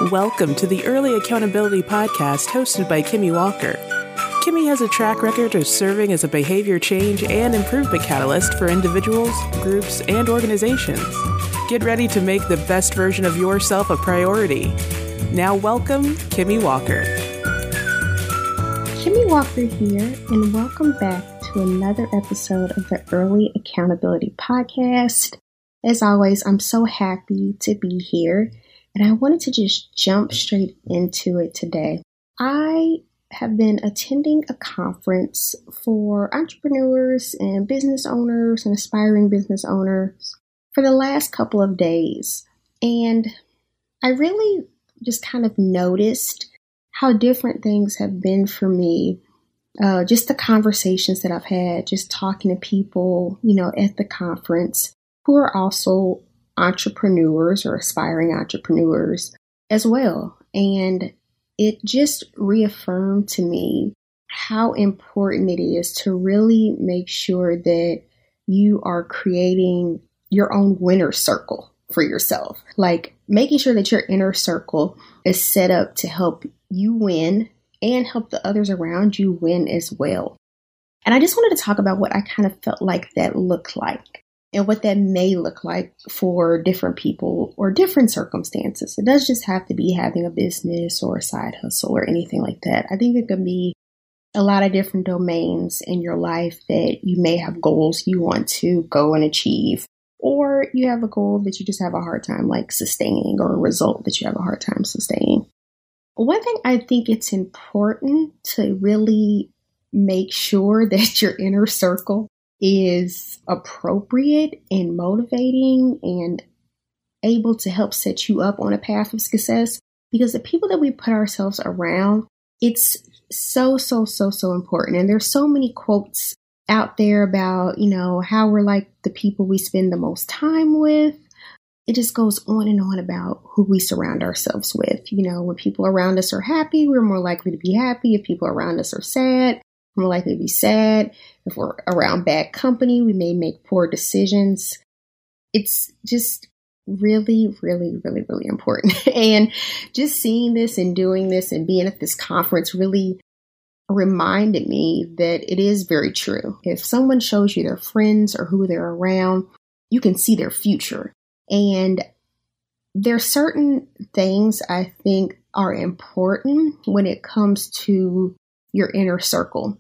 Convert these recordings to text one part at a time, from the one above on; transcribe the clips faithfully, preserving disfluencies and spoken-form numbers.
Welcome to the Early Accountability Podcast hosted by Kimmy Walker. Kimmy has a track record of serving as a behavior change and improvement catalyst for individuals, groups, and organizations. Get ready to make the best version of yourself a priority. Now welcome, Kimmy Walker. Kimmy Walker here, and welcome back to another episode of the Early Accountability Podcast. As always, I'm so happy to be here, and I wanted to just jump straight into it today. I have been attending a conference for entrepreneurs and business owners and aspiring business owners for the last couple of days, and I really just kind of noticed how different things have been for me. Uh, just the conversations that I've had, just talking to people, you know, at the conference who are also entrepreneurs or aspiring entrepreneurs as well. And it just reaffirmed to me how important it is to really make sure that you are creating your own winner circle for yourself. Like making sure that your inner circle is set up to help you win and help the others around you win as well. And I just wanted to talk about what I kind of felt like that looked like and what that may look like for different people or different circumstances. It doesn't just have to be having a business or a side hustle or anything like that. I think it could be a lot of different domains in your life that you may have goals you want to go and achieve, or you have a goal that you just have a hard time like sustaining, or a result that you have a hard time sustaining. One thing I think it's important to really make sure that your inner circle is appropriate and motivating and able to help set you up on a path of success, because the people that we put ourselves around, it's so, so, so, so important. And there's so many quotes out there about, you know, how we're like the people we spend the most time with. It just goes on and on about who we surround ourselves with. You know, when people around us are happy, we're more likely to be happy. If people around us are sad, we're more likely to be sad. If we're around bad company, we may make poor decisions. It's just really, really, really, really important. And just seeing this and doing this and being at this conference really reminded me that it is very true. If someone shows you their friends or who they're around, you can see their future. And there are certain things I think are important when it comes to your inner circle.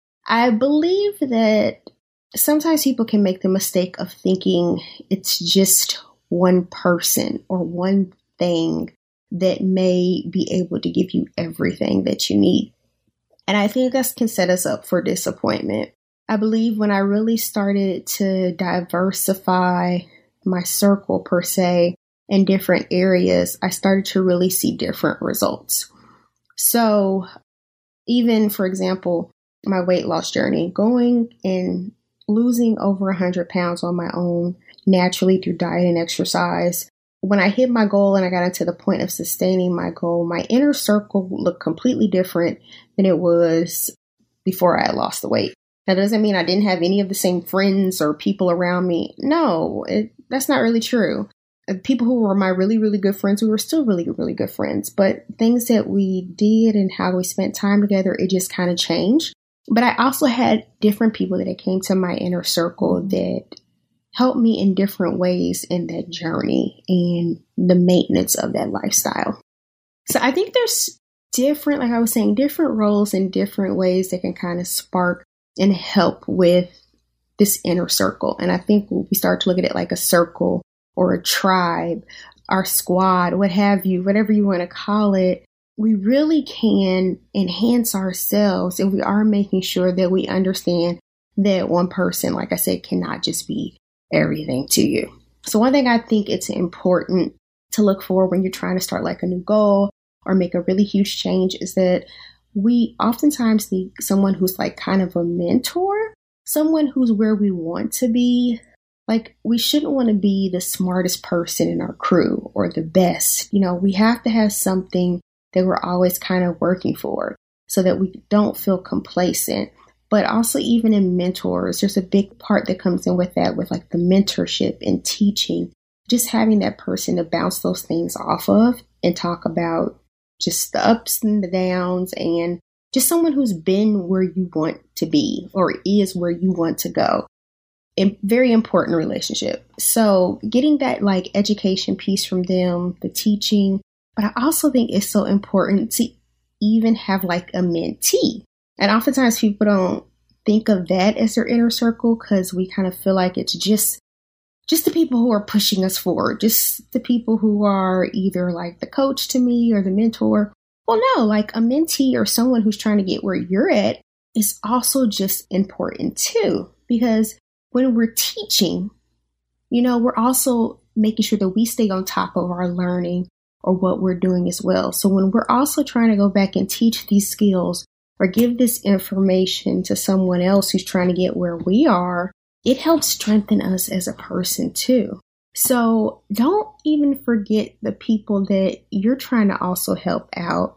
I believe that sometimes people can make the mistake of thinking it's just one person or one thing that may be able to give you everything that you need. And I think that can set us up for disappointment. I believe when I really started to diversify my circle per se in different areas, I started to really see different results. So even, for example, my weight loss journey, going and losing over one hundred pounds on my own naturally through diet and exercise. When I hit my goal and I got into the point of sustaining my goal, my inner circle looked completely different than it was before I had lost the weight. That doesn't mean I didn't have any of the same friends or people around me. No, it, that's not really true. People who were my really, really good friends, we were still really, really good friends. But things that we did and how we spent time together, it just kind of changed. But I also had different people that came to my inner circle that helped me in different ways in that journey and the maintenance of that lifestyle. So I think there's different, like I was saying, different roles and different ways that can kind of spark and help with this inner circle. And I think when we start to look at it like a circle or a tribe, our squad, what have you, whatever you want to call it, we really can enhance ourselves if we are making sure that we understand that one person, like I said, cannot just be everything to you. So one thing I think it's important to look for when you're trying to start like a new goal or make a really huge change is that we oftentimes need someone who's like kind of a mentor, someone who's where we want to be. Like, we shouldn't want to be the smartest person in our crew or the best. You know, we have to have something that we're always kind of working for so that we don't feel complacent. But also even in mentors, there's a big part that comes in with that, with like the mentorship and teaching, just having that person to bounce those things off of and talk about just the ups and the downs, and just someone who's been where you want to be or is where you want to go. A very important relationship. So getting that like education piece from them, the teaching, but I also think it's so important to even have like a mentee. And oftentimes people don't think of that as their inner circle because we kind of feel like it's just just the people who are pushing us forward, just the people who are either like the coach to me or the mentor. Well, no, like a mentee or someone who's trying to get where you're at is also just important too, because when we're teaching, you know, we're also making sure that we stay on top of our learning or what we're doing as well. So when we're also trying to go back and teach these skills or give this information to someone else who's trying to get where we are, it helps strengthen us as a person too. So don't even forget the people that you're trying to also help out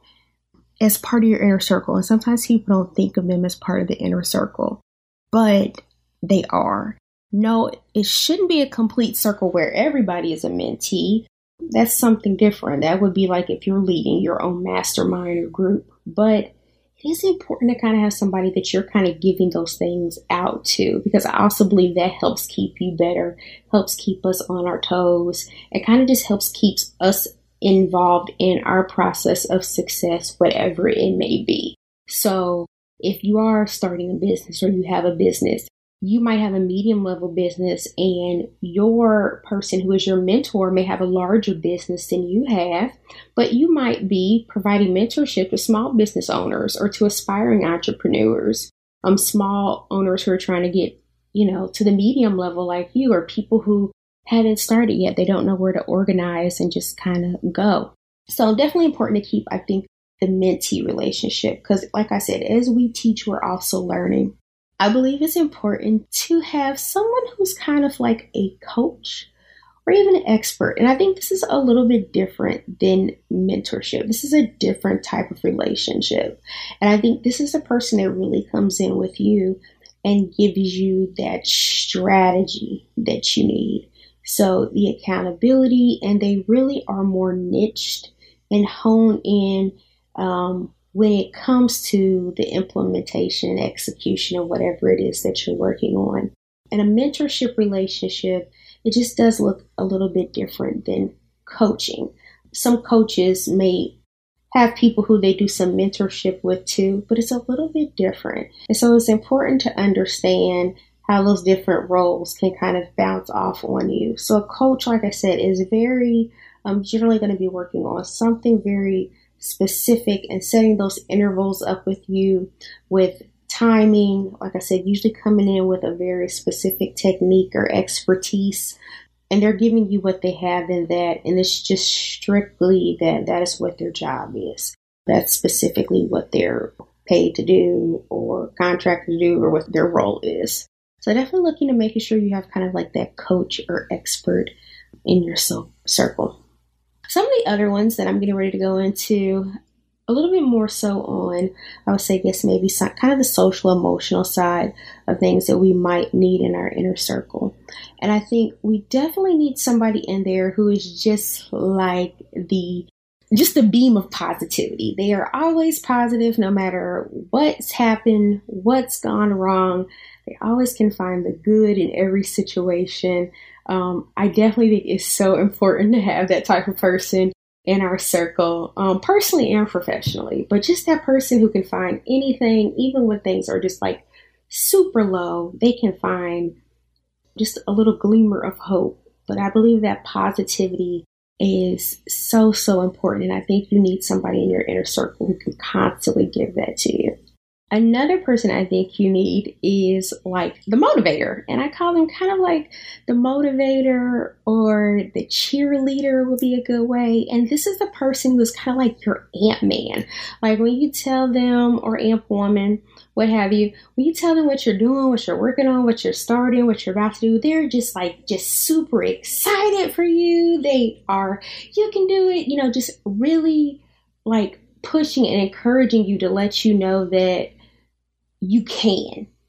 as part of your inner circle. And sometimes people don't think of them as part of the inner circle, but they are. No, it shouldn't be a complete circle where everybody is a mentee. That's something different. That would be like if you're leading your own mastermind or group. But it is important to kind of have somebody that you're kind of giving those things out to, because I also believe that helps keep you better, helps keep us on our toes. It kind of just helps keep us involved in our process of success, whatever it may be. So if you are starting a business or you have a business, you might have a medium level business and your person who is your mentor may have a larger business than you have, but you might be providing mentorship to small business owners or to aspiring entrepreneurs, um, small owners who are trying to get, you know, to the medium level like you, or people who haven't started yet. They don't know where to organize and just kind of go. So definitely important to keep, I think, the mentee relationship, because like I said, as we teach, we're also learning. I believe it's important to have someone who's kind of like a coach or even an expert. And I think this is a little bit different than mentorship. This is a different type of relationship. And I think this is a person that really comes in with you and gives you that strategy that you need. So the accountability, and they really are more niched and honed in um, when it comes to the implementation and execution of whatever it is that you're working on. And a mentorship relationship, it just does look a little bit different than coaching. Some coaches may have people who they do some mentorship with too, but it's a little bit different. And so it's important to understand how those different roles can kind of bounce off on you. So a coach, like I said, is very um, generally going to be working on something very specific and setting those intervals up with you with timing. Like I said, usually coming in with a very specific technique or expertise, and they're giving you what they have in that. And it's just strictly that that is what their job is. That's specifically what they're paid to do or contracted to do or what their role is. So definitely looking to making sure you have kind of like that coach or expert in your so- circle. Some of the other ones that I'm getting ready to go into a little bit more so on, I would say, I guess maybe some, kind of the social emotional side of things that we might need in our inner circle. And I think we definitely need somebody in there who is just like the just the beam of positivity. They are always positive no matter what's happened, what's gone wrong. They always can find the good in every situation. Um, I definitely think it's so important to have that type of person in our circle, um, personally and professionally. But just that person who can find anything, even when things are just like super low, they can find just a little glimmer of hope. But I believe that positivity is so, so important. And I think you need somebody in your inner circle who can constantly give that to you. Another person I think you need is like the motivator. And I call them kind of like the motivator or the cheerleader would be a good way. And this is the person who's kind of like your amp man. Like when you tell them, or amp woman, what have you, when you tell them what you're doing, what you're working on, what you're starting, what you're about to do, they're just like, just super excited for you. They are, you can do it, you know, just really like pushing and encouraging you to let you know that you can,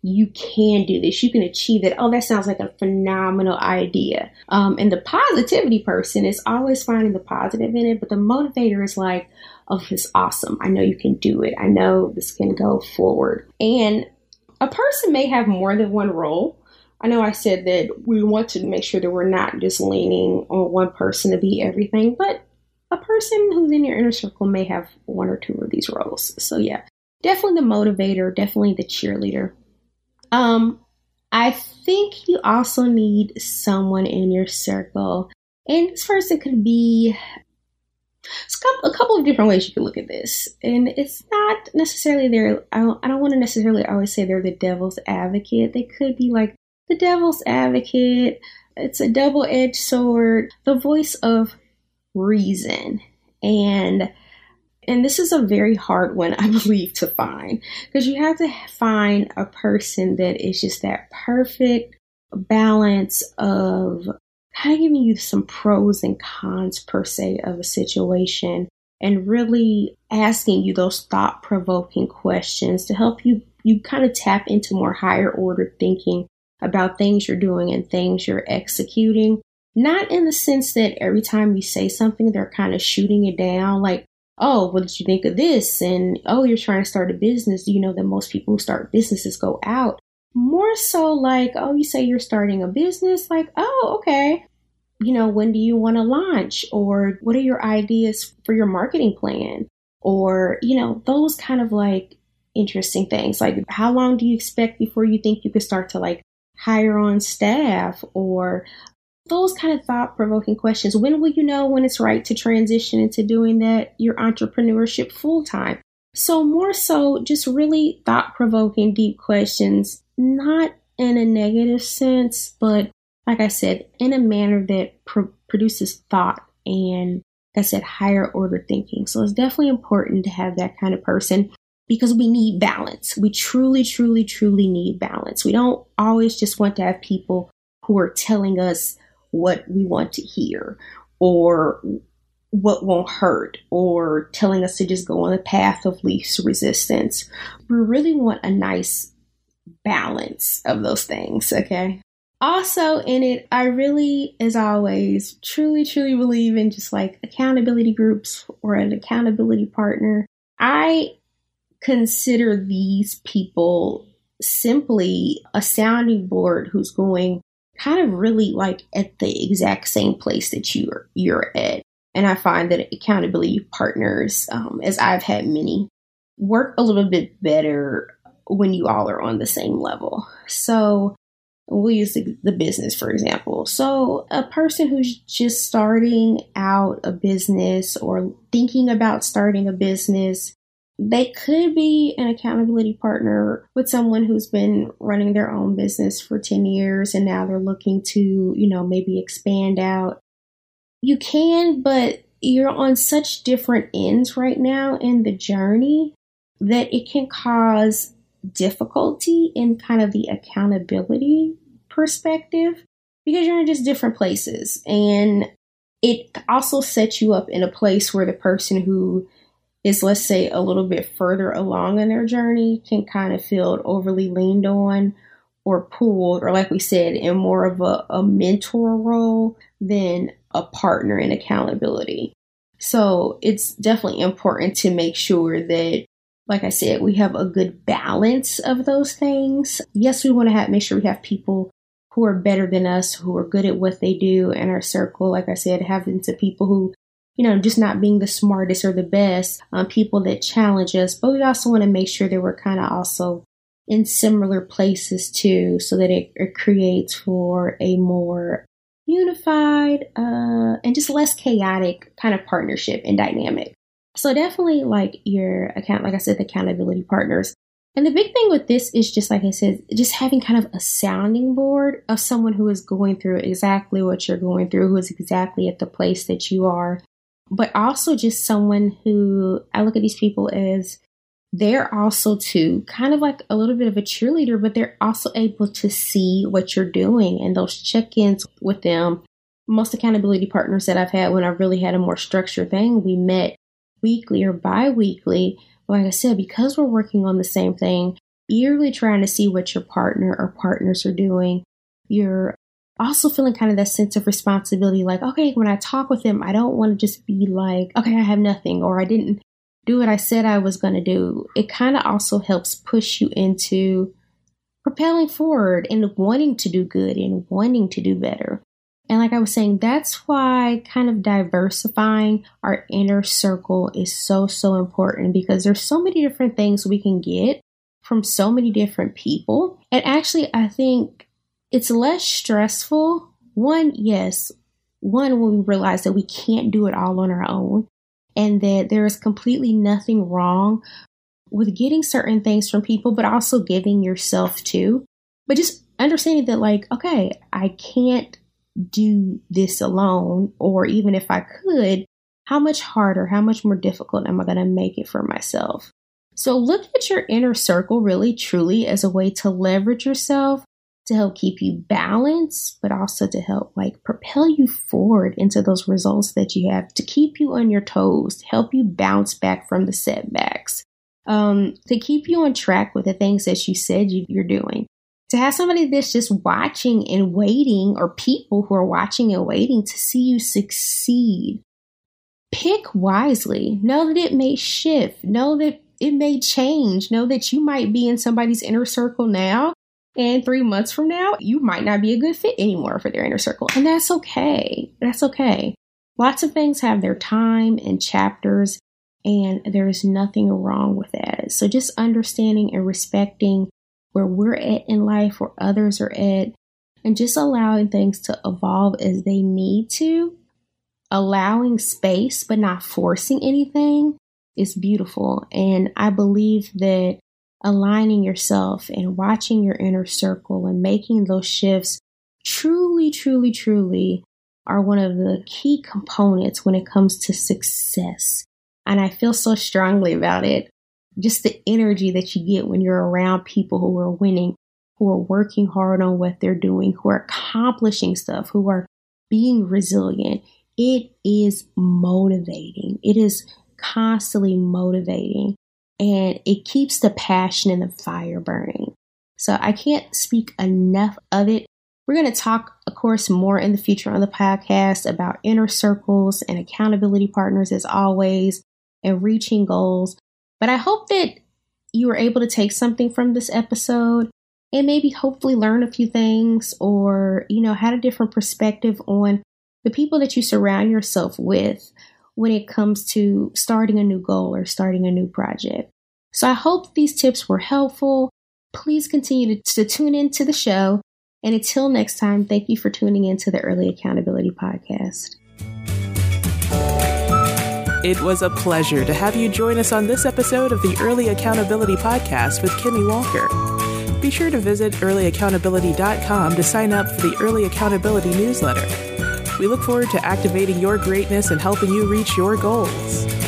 you can do this, you can achieve it. Oh, that sounds like a phenomenal idea. Um, and the positivity person is always finding the positive in it, but the motivator is like, oh, this is awesome. I know you can do it. I know this can go forward. And a person may have more than one role. I know I said that we want to make sure that we're not just leaning on one person to be everything, but a person who's in your inner circle may have one or two of these roles. So yeah, definitely the motivator, definitely the cheerleader. Um, I think you also need someone in your circle, and this person could be a couple of different ways you can look at this. And it's not necessarily they're, I don't, I don't want to necessarily always say they're the devil's advocate. They could be like the devil's advocate. It's a double-edged sword, the voice of reason. And And this is a very hard one, I believe, to find, because you have to find a person that is just that perfect balance of kind of giving you some pros and cons, per se, of a situation, and really asking you those thought-provoking questions to help you, you kind of tap into more higher order thinking about things you're doing and things you're executing. Not in the sense that every time you say something, they're kind of shooting it down, like, oh, what did you think of this? And, oh, you're trying to start a business. Do you know that most people who start businesses go out? More so like, oh, you say you're starting a business? Like, oh, okay. You know, when do you want to launch? Or what are your ideas for your marketing plan? Or, you know, those kind of like interesting things. Like, how long do you expect before you think you could start to like hire on staff? Or those kind of thought-provoking questions. When will you know when it's right to transition into doing that, your entrepreneurship full-time? So more so just really thought-provoking, deep questions, not in a negative sense, but like I said, in a manner that pro- produces thought and, like I said, higher order thinking. So it's definitely important to have that kind of person, because we need balance. We truly, truly, truly need balance. We don't always just want to have people who are telling us what we want to hear, or what won't hurt, or telling us to just go on the path of least resistance. We really want a nice balance of those things, okay? Also in it, I really, as always, truly, truly believe in just like accountability groups or an accountability partner. I consider these people simply a sounding board who's going kind of really like at the exact same place that you're you're at. And I find that accountability partners, um, as I've had many, work a little bit better when you all are on the same level. So we'll use the, the business, for example. So a person who's just starting out a business or thinking about starting a business, they could be an accountability partner with someone who's been running their own business for ten years and now they're looking to, you know, maybe expand out. You can, but you're on such different ends right now in the journey that it can cause difficulty in kind of the accountability perspective, because you're in just different places. And it also sets you up in a place where the person who is, let's say, a little bit further along in their journey can kind of feel overly leaned on or pulled, or like we said, in more of a, a mentor role than a partner in accountability. So it's definitely important to make sure that, like I said, we have a good balance of those things. Yes, we want to have, make sure we have people who are better than us, who are good at what they do in our circle. Like I said, having to people who, you know, just not being the smartest or the best, um, people that challenge us. But we also want to make sure that we're kind of also in similar places too, so that it, it creates for a more unified uh, and just less chaotic kind of partnership and dynamic. So definitely like your account, like I said, the accountability partners. And the big thing with this is just like I said, just having kind of a sounding board of someone who is going through exactly what you're going through, who is exactly at the place that you are. But also just someone who, I look at these people as they're also too kind of like a little bit of a cheerleader, but they're also able to see what you're doing, and those check-ins with them. Most accountability partners that I've had when I've really had a more structured thing, we met weekly or bi-weekly. Like I said, because we're working on the same thing, You're really trying to see what your partner or partners are doing. You're also feeling kind of that sense of responsibility, like, okay, when I talk with them, I don't want to just be like, okay, I have nothing, or I didn't do what I said I was going to do. It kind of also helps push you into propelling forward and wanting to do good and wanting to do better. And like I was saying, that's why kind of diversifying our inner circle is so, so important, because there's so many different things we can get from so many different people. And actually, I think it's less stressful. One, yes, one, when we realize that we can't do it all on our own and that there is completely nothing wrong with getting certain things from people, but also giving yourself too. But just understanding that, like, okay, I can't do this alone, or even if I could, how much harder, how much more difficult am I going to make it for myself? So look at your inner circle really truly as a way to leverage yourself to help keep you balanced, but also to help like propel you forward into those results that you have, to keep you on your toes, help you bounce back from the setbacks, um, to keep you on track with the things that you said you, you're doing. To have somebody that's just watching and waiting, or people who are watching and waiting to see you succeed. Pick wisely. Know that it may shift. Know that it may change. Know that you might be in somebody's inner circle now, and three months from now, you might not be a good fit anymore for their inner circle. And that's okay. That's okay. Lots of things have their time and chapters, and there's nothing wrong with that. So just understanding and respecting where we're at in life, where others are at, and just allowing things to evolve as they need to, allowing space but not forcing anything is beautiful. And I believe that aligning yourself and watching your inner circle and making those shifts truly, truly, truly are one of the key components when it comes to success. And I feel so strongly about it. Just the energy that you get when you're around people who are winning, who are working hard on what they're doing, who are accomplishing stuff, who are being resilient. It is motivating. It is constantly motivating, and it keeps the passion and the fire burning. So I can't speak enough of it. We're going to talk, of course, more in the future on the podcast about inner circles and accountability partners, as always, and reaching goals. But I hope that you were able to take something from this episode and maybe hopefully learn a few things, or, you know, had a different perspective on the people that you surround yourself with when it comes to starting a new goal or starting a new project. So I hope these tips were helpful. Please continue to, to tune into the show. And until next time, thank you for tuning into the Early Accountability Podcast. It was a pleasure to have you join us on this episode of the Early Accountability Podcast with Kimmy Walker. Be sure to visit early accountability dot com to sign up for the Early Accountability newsletter. We look forward to activating your greatness and helping you reach your goals.